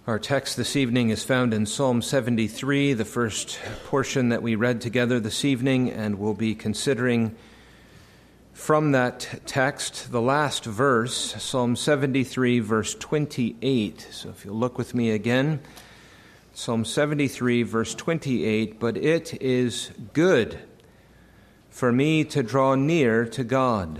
Our text this evening is found in Psalm 73, the first portion that we read together this evening, and we'll be considering from that text the last verse, Psalm 73, verse 28. So if you'll look with me again, Psalm 73, verse 28, "But it is good for me to draw near to God.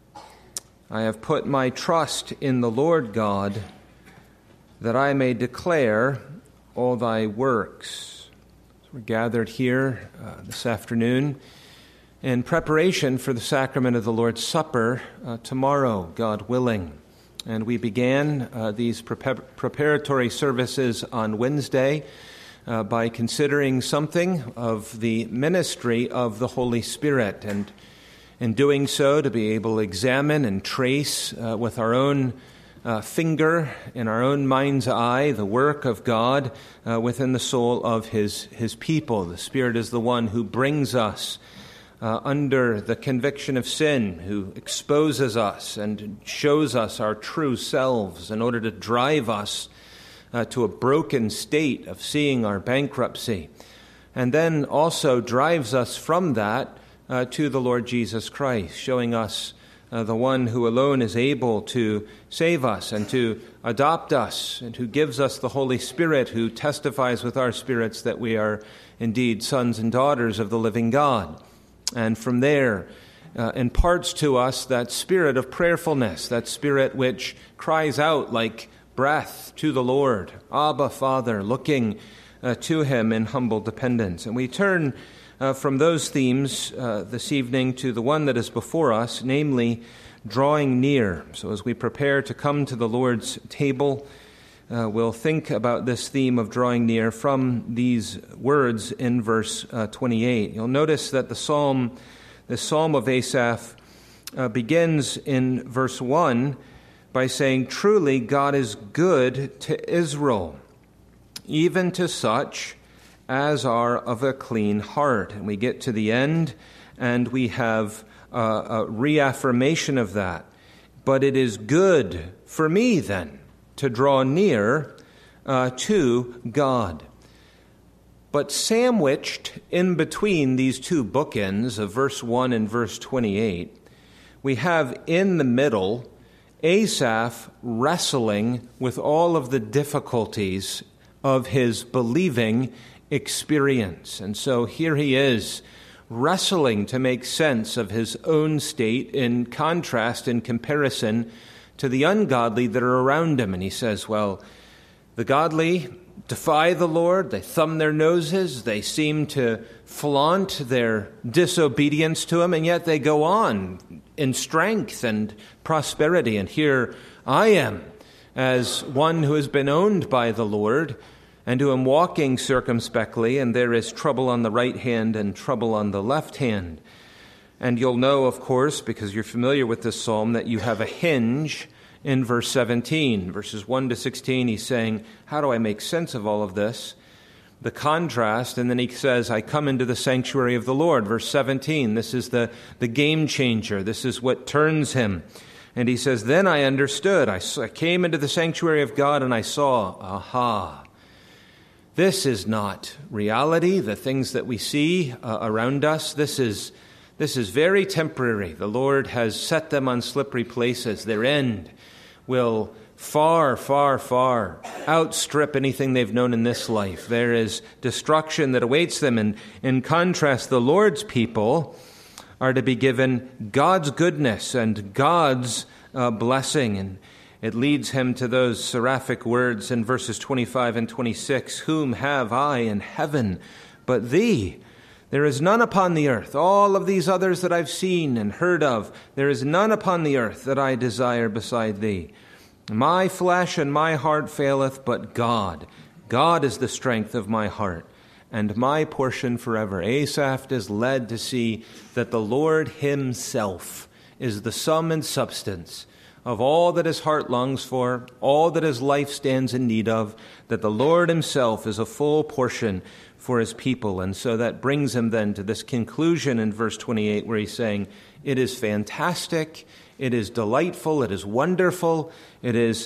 I have put my trust in the Lord God, that I may declare all thy works." So we're gathered here this afternoon in preparation for the sacrament of the Lord's Supper tomorrow, God willing. And we began these preparatory services on Wednesday by considering something of the ministry of the Holy Spirit, and in doing so to be able to examine and trace with our own finger, in our own mind's eye, the work of God within the soul of His people. The Spirit is the one who brings us under the conviction of sin, who exposes us and shows us our true selves in order to drive us to a broken state of seeing our bankruptcy, and then also drives us from that to the Lord Jesus Christ, showing us the one who alone is able to save us and to adopt us, and who gives us the Holy Spirit, who testifies with our spirits that we are indeed sons and daughters of the living God. And from there imparts to us that spirit of prayerfulness, that spirit which cries out like breath to the Lord, Abba, Father, looking to Him in humble dependence. And we turn from those themes this evening to the one that is before us, namely drawing near. So as we prepare to come to the Lord's table, we'll think about this theme of drawing near from these words in verse 28. You'll notice that the psalm of Asaph begins in verse 1 by saying, "Truly God is good to Israel, even to such as are of a clean heart." And we get to the end, and we have a reaffirmation of that. "But it is good for me, then, to draw near to God." But sandwiched in between these two bookends of verse 1 and verse 28, we have in the middle Asaph wrestling with all of the difficulties of his believing experience. And so here he is wrestling to make sense of his own state in contrast, in comparison to the ungodly that are around him. And he says, well, the godly defy the Lord, they thumb their noses, they seem to flaunt their disobedience to Him, and yet they go on in strength and prosperity. And here I am, as one who has been owned by the Lord, and who am walking circumspectly, and there is trouble on the right hand and trouble on the left hand. And you'll know, of course, because you're familiar with this psalm, that you have a hinge in verse 17. Verses 1 to 16, he's saying, how do I make sense of all of this? The contrast, and then he says, I come into the sanctuary of the Lord. Verse 17, this is the game changer. This is what turns him. And he says, then I understood. I came into the sanctuary of God and I saw, aha, this is not reality, the things that we see around us. This is very temporary. The Lord has set them on slippery places. Their end will far, far, far outstrip anything they've known in this life. There is destruction that awaits them. And in contrast, the Lord's people are to be given God's goodness and God's blessing. And it leads him to those seraphic words in verses 25 and 26, whom have I in heaven but thee? There is none upon the earth. All of these others that I've seen and heard of, there is none upon the earth that I desire beside thee. My flesh and my heart faileth, but God is the strength of my heart and my portion forever. Asaph is led to see that the Lord Himself is the sum and substance of all that his heart longs for, all that his life stands in need of, that the Lord Himself is a full portion for His people. And so that brings him then to this conclusion in verse 28 where he's saying, it is fantastic, it is delightful, it is wonderful, it is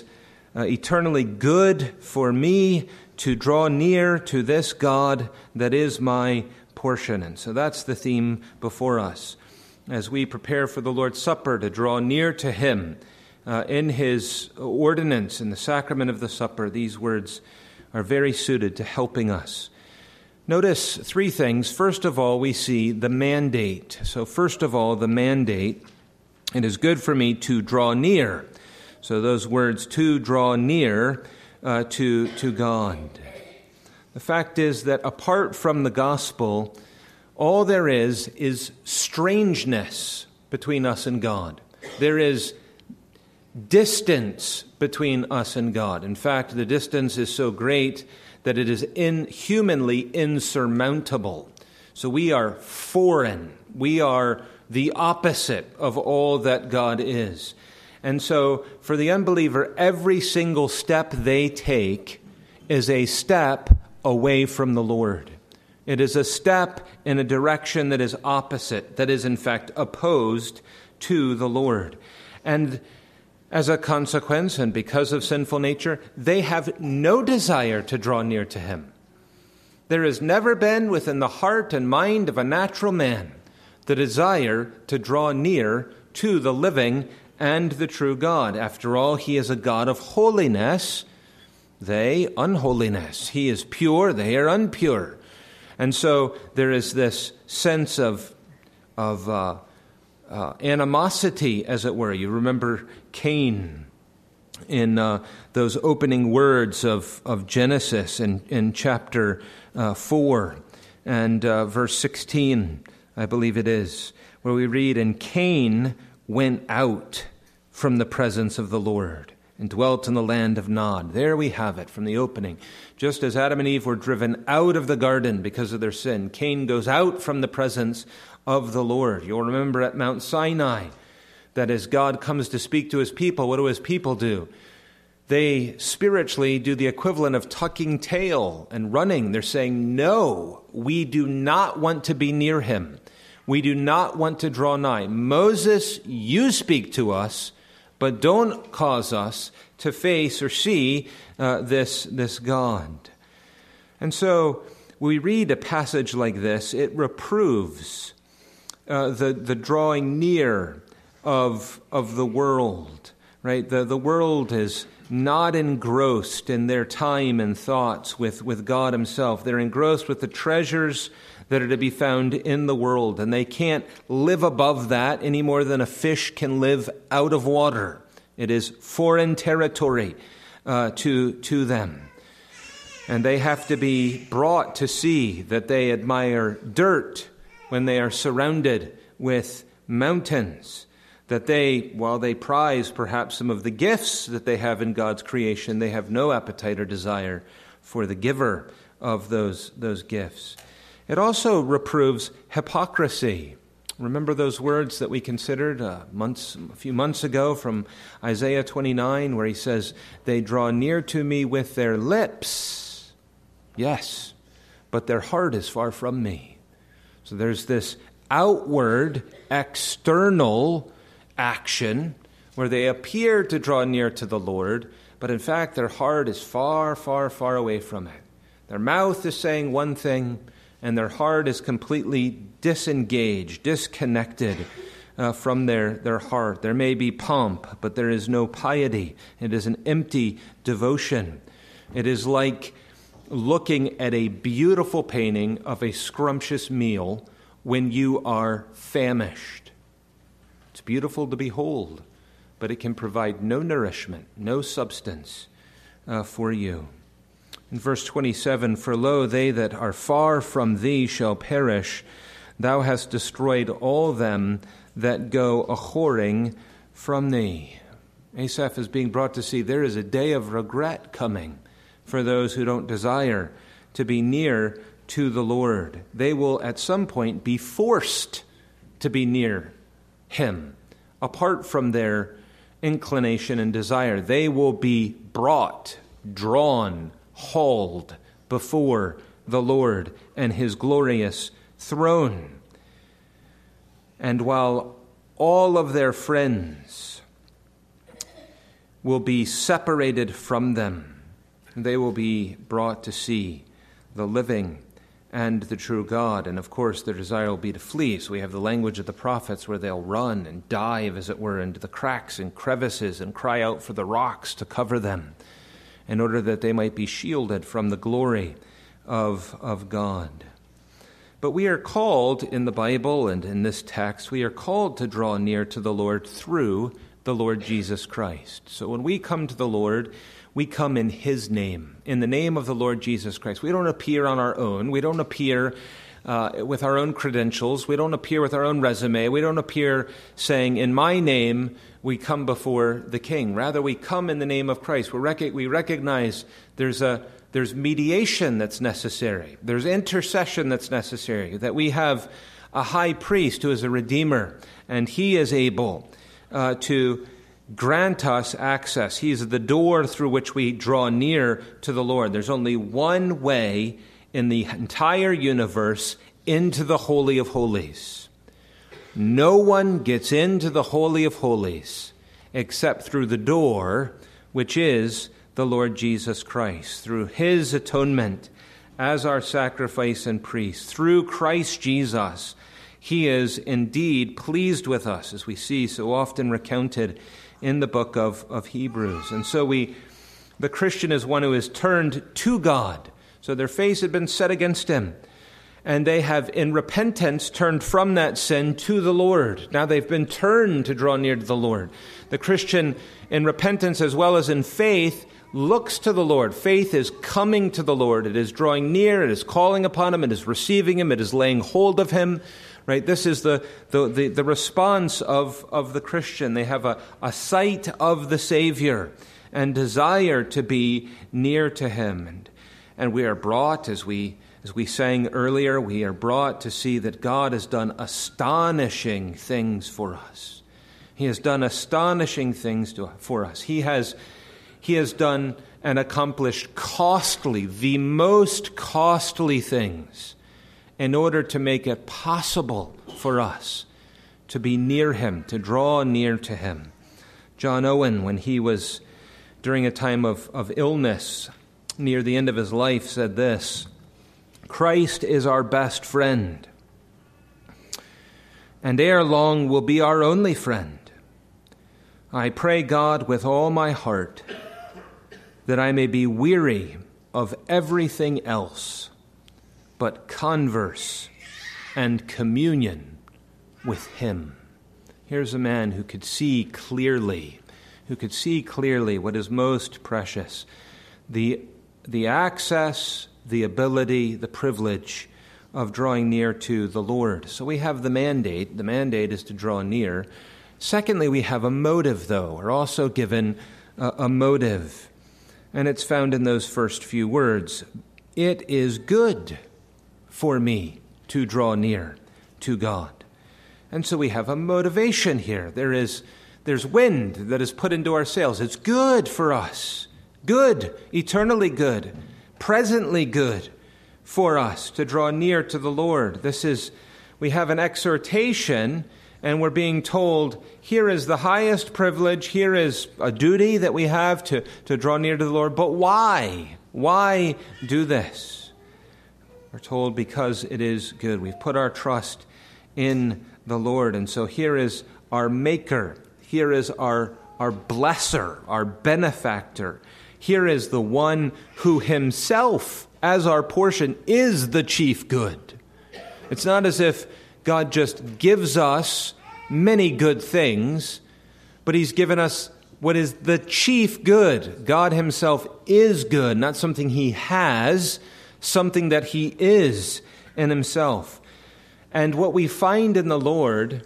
eternally good for me to draw near to this God that is my portion. And so that's the theme before us as we prepare for the Lord's Supper, to draw near to him in his ordinance, in the sacrament of the supper. These words are very suited to helping us. Notice three things. First of all, we see the mandate. So first of all, the mandate. It is good for me to draw near. So those words, to draw near to God. The fact is that apart from the gospel, all there is strangeness between us and God. There is distance between us and God. In fact, the distance is so great that it is inhumanly insurmountable. So we are foreign. We are the opposite of all that God is. And so for the unbeliever, every single step they take is a step away from the Lord. It is a step in a direction that is opposite, that is in fact opposed to the Lord. And as a consequence, and because of sinful nature, they have no desire to draw near to him. There has never been within the heart and mind of a natural man the desire to draw near to the living and the true God. After all, he is a God of holiness, they unholiness. He is pure, they are impure. And so there is this sense of animosity, as it were. You remember Cain in those opening words of Genesis in chapter 4 and verse 16, I believe it is, where we read, "And Cain went out from the presence of the Lord and dwelt in the land of Nod." There we have it from the opening. Just as Adam and Eve were driven out of the garden because of their sin, Cain goes out from the presence of the Lord. You'll remember at Mount Sinai that as God comes to speak to his people, what do his people do? They spiritually do the equivalent of tucking tail and running. They're saying, no, we do not want to be near him. We do not want to draw nigh. Moses, you speak to us, but don't cause us to face or see this God. And so we read a passage like this. It reproves the drawing near of the world, right? The world is not engrossed in their time and thoughts with God himself. They're engrossed with the treasures that are to be found in the world, and they can't live above that any more than a fish can live out of water. It is foreign territory to them. And they have to be brought to see that they admire dirt when they are surrounded with mountains. That they, while they prize perhaps some of the gifts that they have in God's creation, they have no appetite or desire for the giver of those gifts. It also reproves hypocrisy. Remember those words that we considered a few months ago from Isaiah 29, where he says, "They draw near to me with their lips, yes, but their heart is far from me." So there's this outward, external action where they appear to draw near to the Lord, but in fact their heart is far, far, far away from it. Their mouth is saying one thing, and their heart is completely disengaged, disconnected from their heart. There may be pomp, but there is no piety. It is an empty devotion. It is like looking at a beautiful painting of a scrumptious meal when you are famished. It's beautiful to behold, but it can provide no nourishment, no substance for you. In verse 27, "For lo, they that are far from thee shall perish. Thou hast destroyed all them that go a-whoring from thee." Asaph is being brought to see there is a day of regret coming for those who don't desire to be near to the Lord. They will at some point be forced to be near him, apart from their inclination and desire. They will be brought, drawn, hauled before the Lord and his glorious throne. And while all of their friends will be separated from them. They will be brought to see the living and the true God. And of course, their desire will be to flee. So we have the language of the prophets where they'll run and dive, as it were, into the cracks and crevices and cry out for the rocks to cover them in order that they might be shielded from the glory of God. But we are called in the Bible and in this text, we are called to draw near to the Lord through the Lord Jesus Christ. So when we come to the Lord, we come in His name, in the name of the Lord Jesus Christ. We don't appear on our own. We don't appear with our own credentials. We don't appear with our own resume. We don't appear saying, in my name, we come before the King. Rather, we come in the name of Christ. We recognize there's mediation that's necessary. There's intercession that's necessary, that we have a high priest who is a redeemer, and he is able to grant us access. He is the door through which we draw near to the Lord. There's only one way in the entire universe into the Holy of Holies. No one gets into the Holy of Holies except through the door, which is the Lord Jesus Christ. Through His atonement as our sacrifice and priest, through Christ Jesus, He is indeed pleased with us, as we see so often recounted in the book of Hebrews. And so the Christian is one who is turned to God. So their face had been set against Him, and they have in repentance turned from that sin to the Lord. Now they've been turned to draw near to the Lord. The Christian in repentance as well as in faith looks to the Lord. Faith is coming to the Lord. It is drawing near. It is calling upon Him. It is receiving Him. It is laying hold of Him. Right? This is the response of the Christian. They have a sight of the Savior and desire to be near to Him. And we are brought, as we sang earlier, we are brought to see that God has done astonishing things for us. He has done astonishing things for us. He has done and accomplished the most costly things in order to make it possible for us to be near Him, to draw near to Him. John Owen, when he was during a time of illness near the end of his life, said this: Christ is our best friend, and ere long will be our only friend. I pray God with all my heart that I may be weary of everything else but converse and communion with Him. Here's a man who could see clearly what is most precious, the access, the ability, the privilege of drawing near to the Lord. So we have the mandate. The mandate is to draw near. Secondly, we have a motive, though. We're also given a motive, and it's found in those first few words. It is good for me to draw near to God. And so we have a motivation here. There's wind that is put into our sails. It's good for us. Good, eternally good, presently good for us to draw near to the Lord. We have an exhortation, and we're being told, here is the highest privilege, here is a duty that we have to draw near to the Lord. But why? Why do this? We're told because it is good. We've put our trust in the Lord. And so here is our Maker. Here is our blesser, our benefactor. Here is the one who Himself, as our portion, is the chief good. It's not as if God just gives us many good things, but He's given us what is the chief good. God Himself is good, not something He has, something that He is in Himself. And what we find in the Lord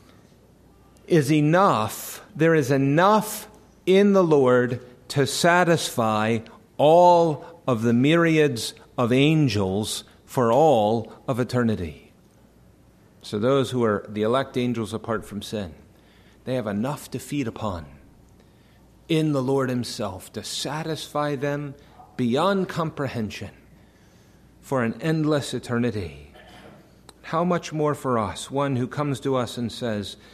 is enough. There is enough in the Lord to satisfy all of the myriads of angels for all of eternity. So those who are the elect angels apart from sin, they have enough to feed upon in the Lord Himself to satisfy them beyond comprehension for an endless eternity. How much more for us, one who comes to us and says,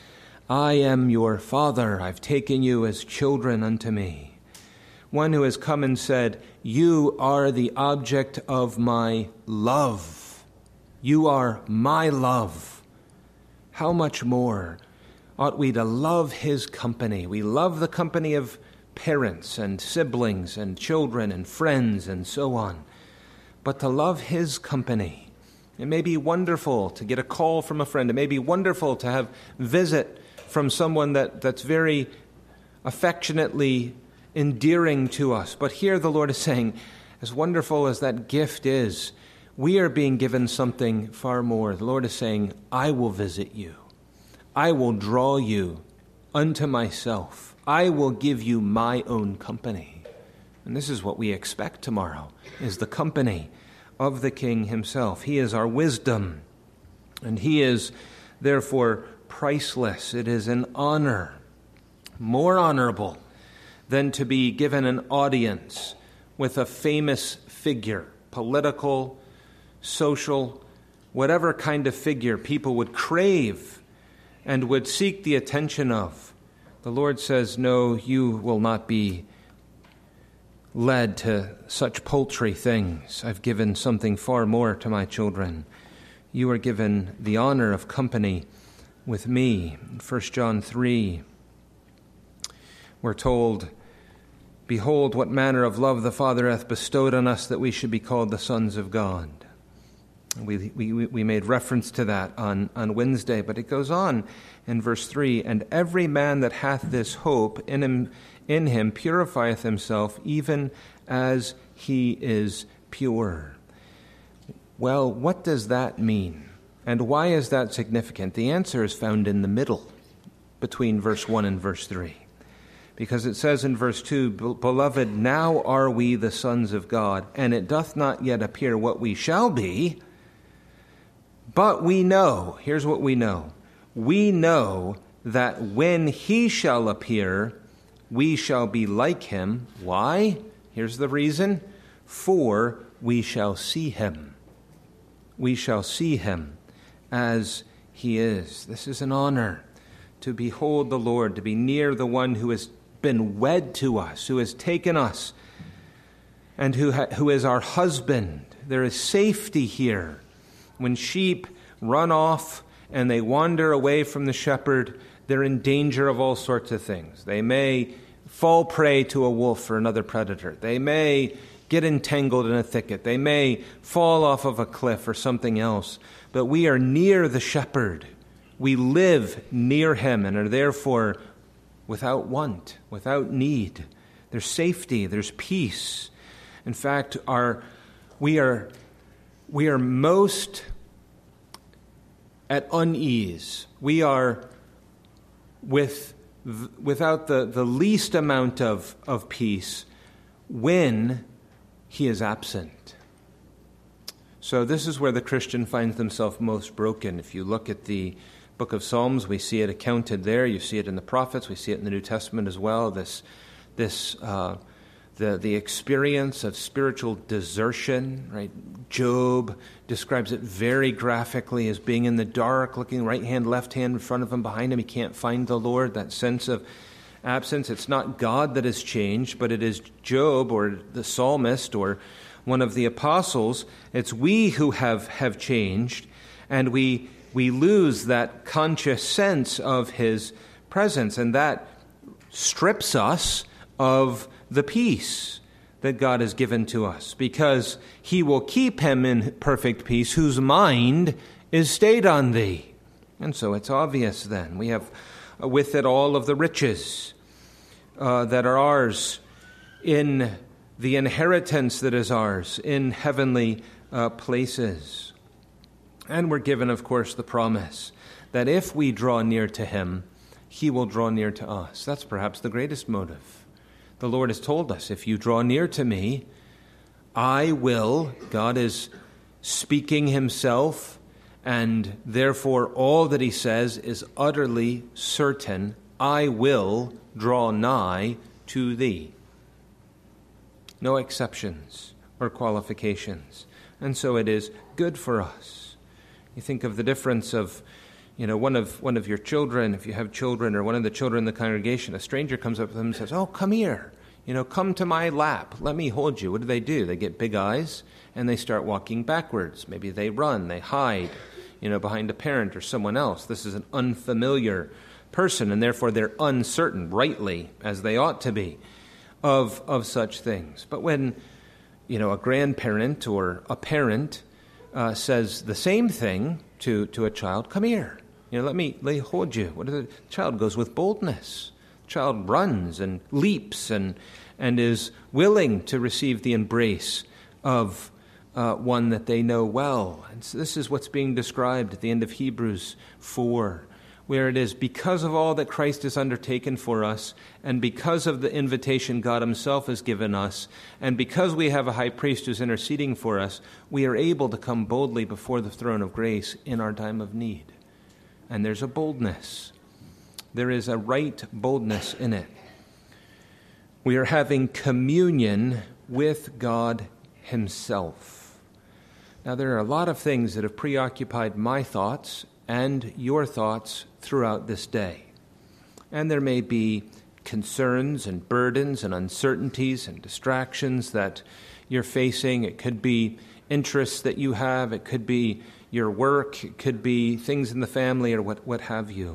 I am your Father. I've taken you as children unto me. One who has come and said, you are the object of my love. You are my love. How much more ought we to love his company? We love the company of parents and siblings and children and friends and so on. But to love his company, it may be wonderful to get a call from a friend. It may be wonderful to have visit from someone that's very affectionately endearing to us. But here the Lord is saying, as wonderful as that gift is, we are being given something far more. The Lord is saying, I will visit you. I will draw you unto myself. I will give you my own company. And this is what we expect tomorrow, is the company of the King himself. He is our wisdom, and he is therefore priceless. It is an honor, more honorable than to be given an audience with a famous figure, political, social, whatever kind of figure people would crave and would seek the attention of. The Lord says, no, you will not be led to such paltry things. I've given something far more to my children. You are given the honor of company with me. In 1 John 3, we're told, behold, what manner of love the Father hath bestowed on us, that we should be called the sons of God. We made reference to that on Wednesday, but it goes on in verse 3, and every man that hath this hope in him purifieth himself, even as he is pure. Well, what does that mean? And why is that significant? The answer is found in the middle, between verse 1 and verse 3. Because it says in verse 2, beloved, now are we the sons of God, and it doth not yet appear what we shall be, but we know, here's what we know. We know that when he shall appear, we shall be like him. Why? Here's the reason. For we shall see him. We shall see him as he is. This is an honor to behold the Lord, to be near the one who has been wed to us, who has taken us, and who is our husband. There is safety here. When sheep run off and they wander away from the shepherd, they're in danger of all sorts of things. They may fall prey to a wolf or another predator. They may get entangled in a thicket. They may fall off of a cliff or something else. But we are near the shepherd. We live near him and are therefore without want, without need. There's safety, there's peace. In fact, we are most at unease. We are without the least amount of peace when he is absent. So this is where the Christian finds themselves most broken. If you look at the book of Psalms, we see it accounted there. You see it in the prophets. We see it in the New Testament as well. The experience of spiritual desertion, right? Job describes it very graphically as being in the dark, looking right hand, left hand, in front of him, behind him. He can't find the Lord. That sense of absence. It's not God that has changed, but it is Job or the psalmist or one of the apostles. It's we who have changed, and we lose that conscious sense of his presence, and that strips us of the peace that God has given to us, because he will keep him in perfect peace whose mind is stayed on thee. And so it's obvious then. We have with it all of the riches that are ours in the inheritance that is ours in heavenly places. And we're given, of course, the promise that if we draw near to him, he will draw near to us. That's perhaps the greatest motive. The Lord has told us, if you draw near to me, I will. God is speaking himself, and therefore all that he says is utterly certain. I will draw nigh to thee. No exceptions or qualifications. And so it is good for us. You think of the difference of One of your children, if you have children, or one of the children in the congregation, a stranger comes up to them and says, "Oh, come here. Come to my lap. Let me hold you." What do? They get big eyes and they start walking backwards. Maybe they run, they hide, behind a parent or someone else. This is an unfamiliar person, and therefore they're uncertain, rightly, as they ought to be, of such things. But when, a grandparent or a parent says the same thing to a child, "Come here. Let me hold you." The child goes with boldness. The child runs and leaps and is willing to receive the embrace of one that they know well. And so this is what's being described at the end of Hebrews 4, where it is because of all that Christ has undertaken for us, and because of the invitation God himself has given us, and because we have a high priest who's interceding for us, we are able to come boldly before the throne of grace in our time of need. And there's a boldness. There is a right boldness in it. We are having communion with God himself. Now, there are a lot of things that have preoccupied my thoughts and your thoughts throughout this day. And there may be concerns and burdens and uncertainties and distractions that you're facing. It could be interests that you have. It could be your work. It could be things in the family or what have you.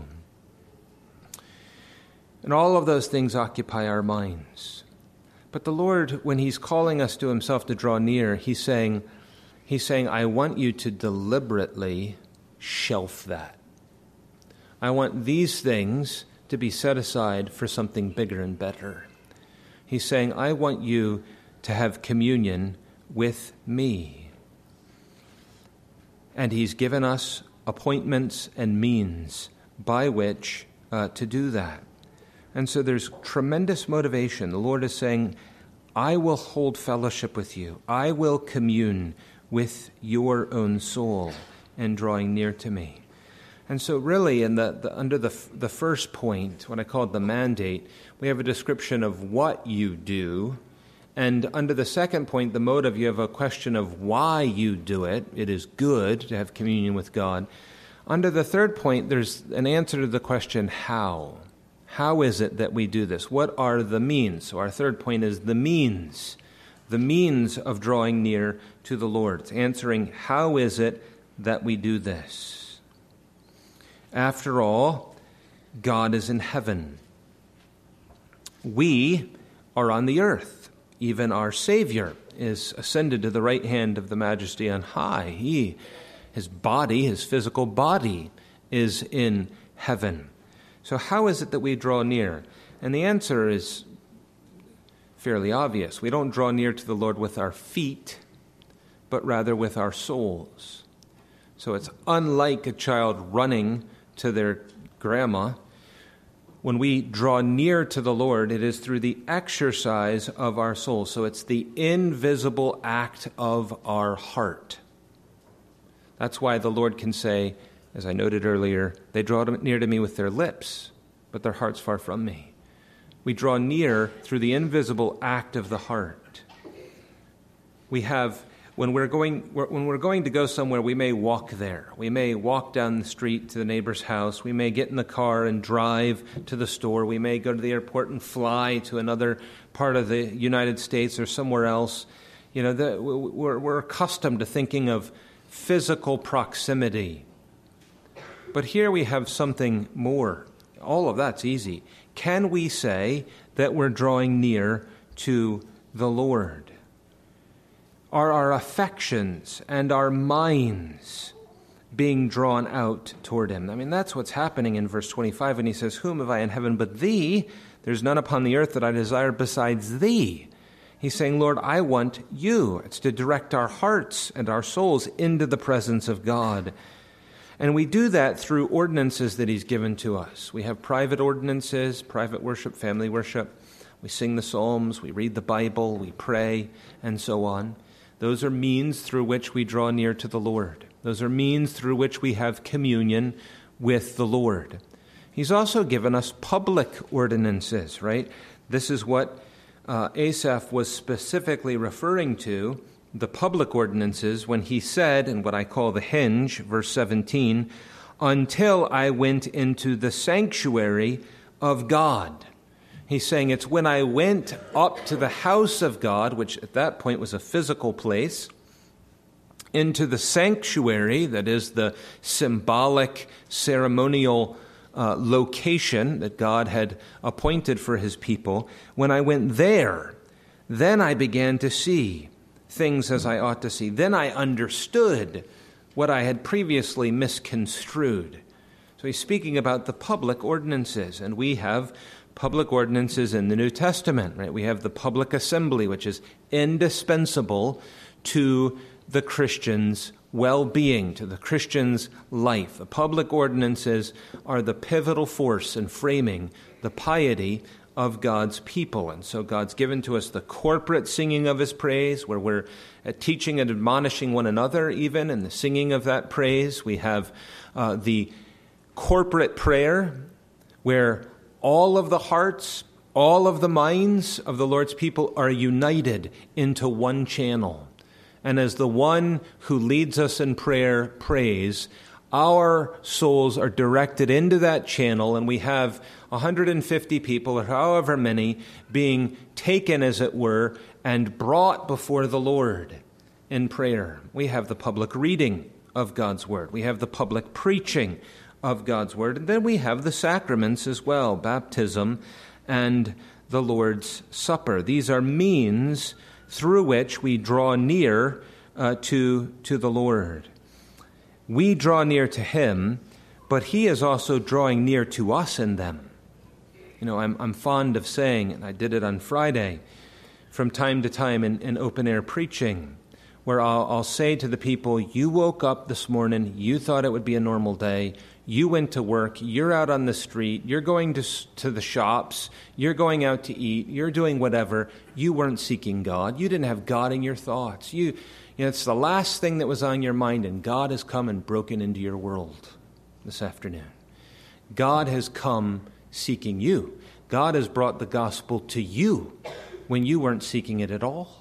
And all of those things occupy our minds. But the Lord, when he's calling us to himself to draw near, he's saying, "I want you to deliberately shelf that. I want these things to be set aside for something bigger and better." He's saying, "I want you to have communion with me." And he's given us appointments and means by which to do that. And so there's tremendous motivation. The Lord is saying, "I will hold fellowship with you. I will commune with your own soul and drawing near to me." And so really under the first point, what I called the mandate, we have a description of what you do. And under the second point, the motive, you have a question of why you do it. It is good to have communion with God. Under the third point, there's an answer to the question, how? How is it that we do this? What are the means? So our third point is the means of drawing near to the Lord. It's answering, how is it that we do this? After all, God is in heaven. We are on the earth. Even our Savior is ascended to the right hand of the Majesty on high. His body, his physical body, is in heaven. So how is it that we draw near? And the answer is fairly obvious. We don't draw near to the Lord with our feet, but rather with our souls. So it's unlike a child running to their grandma. When we draw near to the Lord, it is through the exercise of our soul. So it's the invisible act of our heart. That's why the Lord can say, as I noted earlier, they draw near to me with their lips, but their heart's far from me. We draw near through the invisible act of the heart. We have, when we're going to go somewhere, we may walk there. We may walk down the street to the neighbor's house. We may get in the car and drive to the store. We may go to the airport and fly to another part of the United States or somewhere else. We're accustomed to thinking of physical proximity. But here we have something more. All of that's easy. Can we say that we're drawing near to the Lord? Are our affections and our minds being drawn out toward him? I mean, that's what's happening in verse 25 when he says, "Whom have I in heaven but thee? There's none upon the earth that I desire besides thee." He's saying, Lord, I want you. It's to direct our hearts and our souls into the presence of God. And we do that through ordinances that he's given to us. We have private ordinances, private worship, family worship. We sing the Psalms, we read the Bible, we pray, and so on. Those are means through which we draw near to the Lord. Those are means through which we have communion with the Lord. He's also given us public ordinances, right? This is what Asaph was specifically referring to, the public ordinances, when he said, in what I call the hinge, verse 17, until I went into the sanctuary of God. He's saying it's when I went up to the house of God, which at that point was a physical place, into the sanctuary, that is the symbolic ceremonial location that God had appointed for his people. When I went there, then I began to see things as I ought to see. Then I understood what I had previously misconstrued. So he's speaking about the public ordinances, and we have public ordinances in the New Testament, right? We have the public assembly, which is indispensable to the Christian's well-being, to the Christian's life. The public ordinances are the pivotal force in framing the piety of God's people. And so God's given to us the corporate singing of his praise, where we're teaching and admonishing one another even in the singing of that praise. We have the corporate prayer, where all of the hearts, all of the minds of the Lord's people are united into one channel. And as the one who leads us in prayer prays, our souls are directed into that channel, and we have 150 people, or however many, being taken, as it were, and brought before the Lord in prayer. We have the public reading of God's Word. We have the public preaching of God's Word. And then we have the sacraments as well, baptism and the Lord's Supper. These are means through which we draw near to the Lord. We draw near to him, but he is also drawing near to us in them. You know, I'm fond of saying, and I did it on Friday, from time to time in open-air preaching, where I'll say to the people, you woke up this morning, you thought it would be a normal day, you went to work, you're out on the street, you're going to the shops, you're going out to eat, you're doing whatever. You weren't seeking God. You didn't have God in your thoughts. You know, it's the last thing that was on your mind, and God has come and broken into your world this afternoon. God has come seeking you. God has brought the gospel to you when you weren't seeking it at all.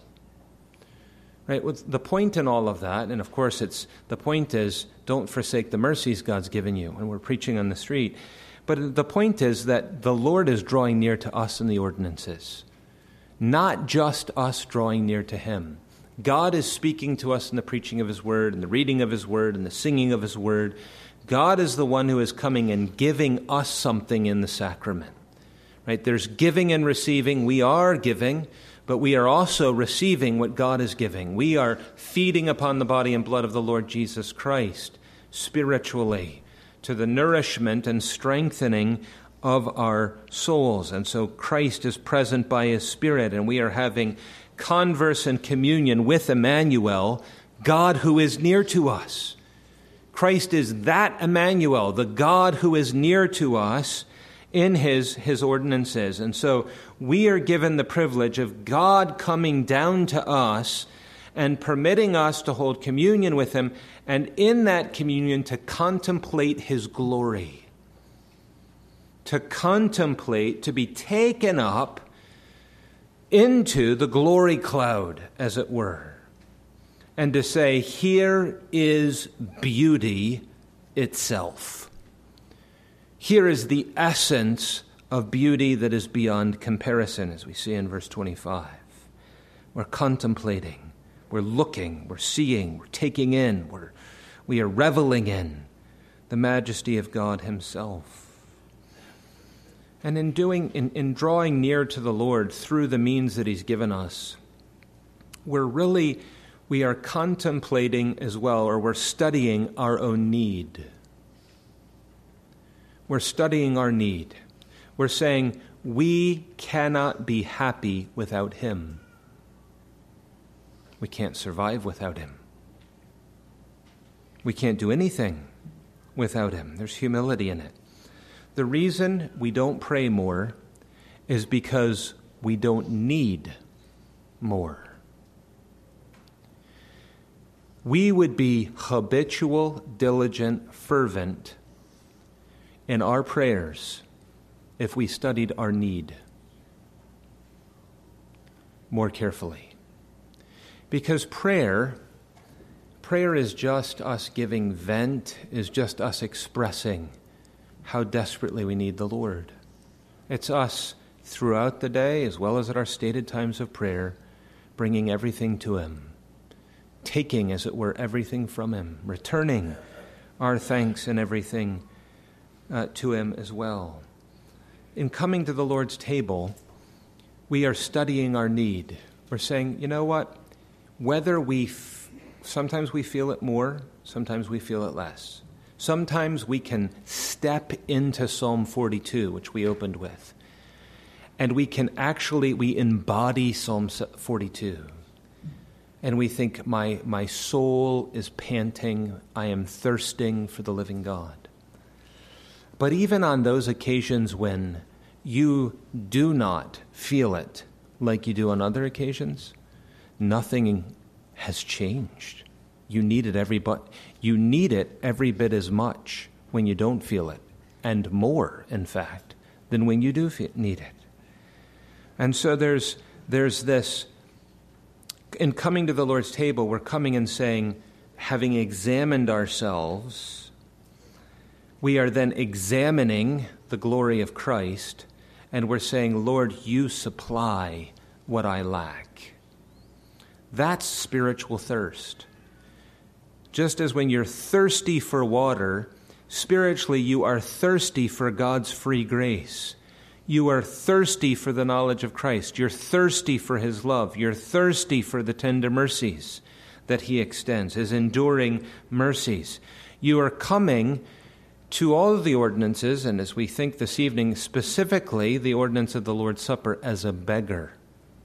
Right? Well, the point in all of that, and of course the point is, don't forsake the mercies God's given you when we're preaching on the street. But the point is that the Lord is drawing near to us in the ordinances, not just us drawing near to him. God is speaking to us in the preaching of his word, and the reading of his word, and the singing of his word. God is the one who is coming and giving us something in the sacrament. Right? There's giving and receiving. We are giving, but we are also receiving what God is giving. We are feeding upon the body and blood of the Lord Jesus Christ spiritually to the nourishment and strengthening of our souls. And so Christ is present by his Spirit, and we are having converse and communion with Emmanuel, God who is near to us. Christ is that Emmanuel, the God who is near to us in his ordinances. And so we are given the privilege of God coming down to us and permitting us to hold communion with him, and in that communion to contemplate his glory. To contemplate, to be taken up into the glory cloud, as it were, and to say, here is beauty itself. Here is the essence of beauty that is beyond comparison, as we see in verse 25. We're contemplating, we're looking, we're seeing, we're taking in, we are reveling in the majesty of God himself. And in drawing near to the Lord through the means that he's given us, we are contemplating as well, or we're studying our own need. We're studying our need. We're saying we cannot be happy without him. We can't survive without him. We can't do anything without him. There's humility in it. The reason we don't pray more is because we don't need more. We would be habitual, diligent, fervent in our prayers if we studied our need more carefully. Because prayer Prayer is just us giving vent, is just us expressing how desperately we need the Lord. It's us throughout the day, as well as at our stated times of prayer, bringing everything to Him, taking, as it were, everything from Him, returning our thanks and everything to Him as well. In coming to the Lord's table, we are studying our need. We're saying, you know what? Whether sometimes we feel it more, sometimes we feel it less. Sometimes we can step into Psalm 42, which we opened with, and we embody Psalm 42. And we think, my soul is panting, I am thirsting for the living God. But even on those occasions when you do not feel it like you do on other occasions, nothing has changed. You need it every bit as much when you don't feel it, and more, in fact, than when you do need it. And so there's this, in coming to the Lord's table, we're coming and saying, having examined ourselves, we are then examining the glory of Christ, and we're saying, Lord, you supply what I lack. That's spiritual thirst. Just as when you're thirsty for water, spiritually you are thirsty for God's free grace. You are thirsty for the knowledge of Christ. You're thirsty for His love. You're thirsty for the tender mercies that He extends, His enduring mercies. You are coming to all of the ordinances, and as we think this evening, specifically the ordinance of the Lord's Supper, as a beggar.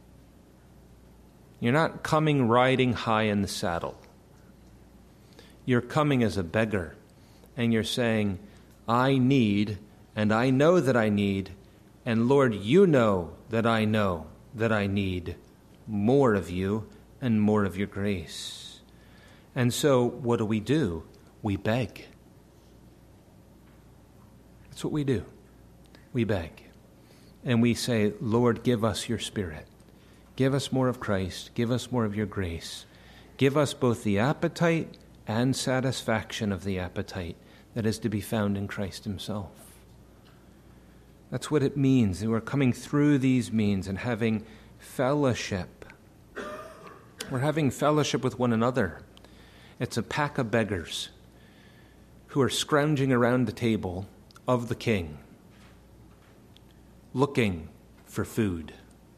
You're not coming riding high in the saddle. You're coming as a beggar, and you're saying, I need, and I know that I need, and Lord, you know that I need more of you and more of your grace. And so what do? We beg. That's what we do. We beg. And we say, Lord, give us your Spirit. Give us more of Christ. Give us more of your grace. Give us both the appetite and satisfaction of the appetite that is to be found in Christ Himself. That's what it means. And we're coming through these means and having fellowship. We're having fellowship with one another. It's a pack of beggars who are scrounging around the table of the King, looking for food.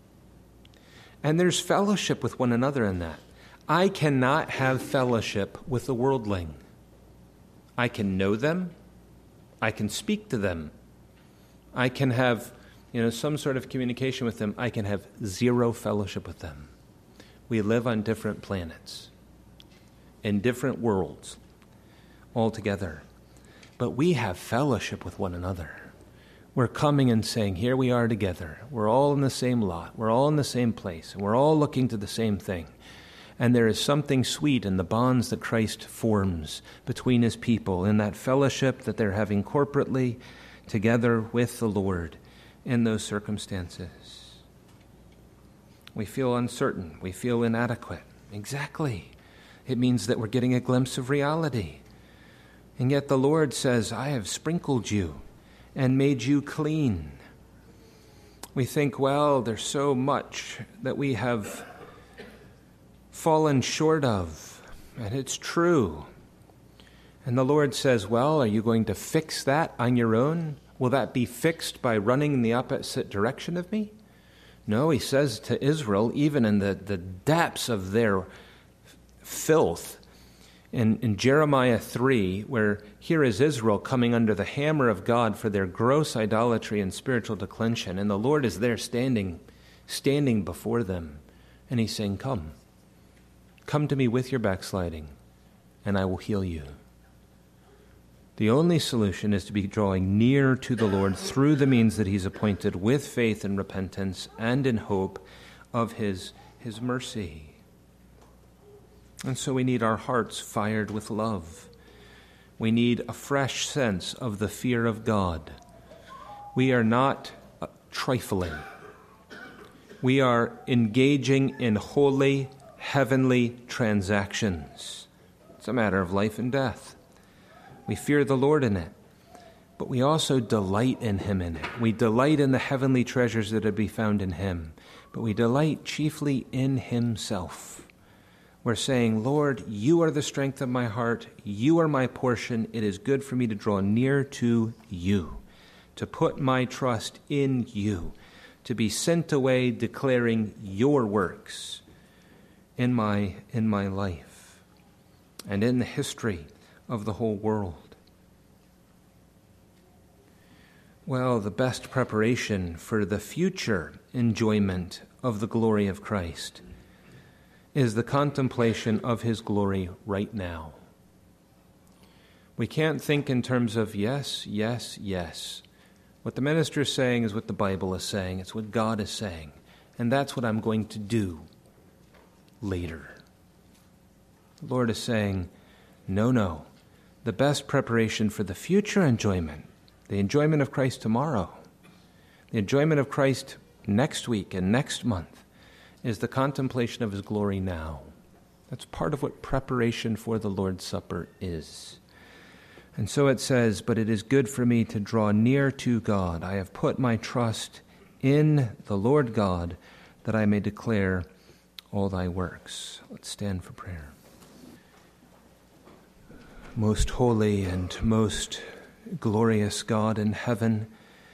And there's fellowship with one another in that. I cannot have fellowship with the worldling. I can know them. I can speak to them. I can have, some sort of communication with them. I can have zero fellowship with them. We live on different planets, in different worlds, altogether. But we have fellowship with one another. We're coming and saying, here we are together. We're all in the same lot. We're all in the same place. And we're all looking to the same thing. And there is something sweet in the bonds that Christ forms between His people, in that fellowship that they're having corporately together with the Lord in those circumstances. We feel uncertain. We feel inadequate. Exactly. It means that we're getting a glimpse of reality. And yet the Lord says, I have sprinkled you and made you clean. We think, well, there's so much that we have fallen short of, and it's true. And the Lord says, well, are you going to fix that on your own? Will that be fixed by running in the opposite direction of me? No, He says to Israel, even in the depths of their filth, in Jeremiah 3, where here is Israel coming under the hammer of God for their gross idolatry and spiritual declension, and the Lord is there standing before them, and He's saying, come to me with your backsliding, and I will heal you. The only solution is to be drawing near to the Lord through the means that He's appointed, with faith and repentance and in hope of His mercy. And so we need our hearts fired with love. We need a fresh sense of the fear of God. We are not trifling. We are engaging in holy, heavenly transactions It's a matter of life and death. We fear the Lord in it, but we also delight in him in it. We delight in the heavenly treasures that are to be found in him, but we delight chiefly in himself. We're saying, Lord, you are the strength of my heart. You are my portion. It is good for me to draw near to you, to put my trust in you, to be sent away declaring your works in my life and in the history of the whole world. Well, the best preparation for the future enjoyment of the glory of Christ is the contemplation of his glory right now. We can't think in terms of yes, yes, yes. What the minister is saying is what the Bible is saying. It's what God is saying. And that's what I'm going to do later. The Lord is saying, no. The best preparation for the future enjoyment, the enjoyment of Christ tomorrow, the enjoyment of Christ next week and next month, is the contemplation of his glory now. That's part of what preparation for the Lord's Supper is. And so it says, but it is good for me to draw near to God. I have put my trust in the Lord God, that I may declare all thy works. Let's stand for prayer. Most holy and most glorious God in heaven,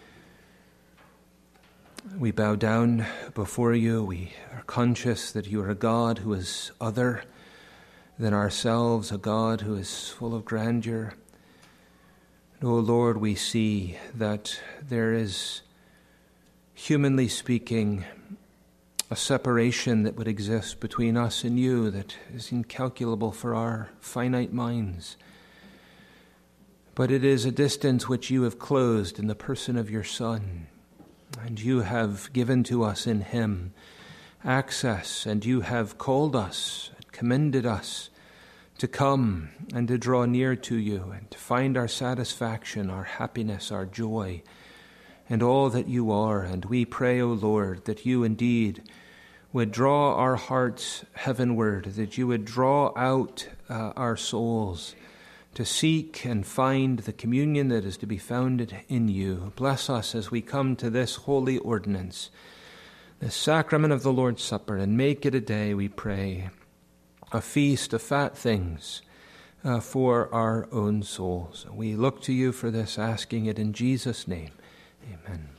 we bow down before you. We are conscious that you are a God who is other than ourselves, a God who is full of grandeur. And, O Lord, we see that there is, humanly speaking, a separation that would exist between us and you that is incalculable for our finite minds. But it is a distance which you have closed in the person of your Son. And you have given to us in him access, and you have called us, commended us to come and to draw near to you and to find our satisfaction, our happiness, our joy, and all that you are. And we pray, O Lord, that you indeed would draw our hearts heavenward, that you would draw out our souls to seek and find the communion that is to be found in you. Bless us as we come to this holy ordinance, the sacrament of the Lord's Supper, and make it a day, we pray, a feast of fat things for our own souls. We look to you for this, asking it in Jesus' name. Amen.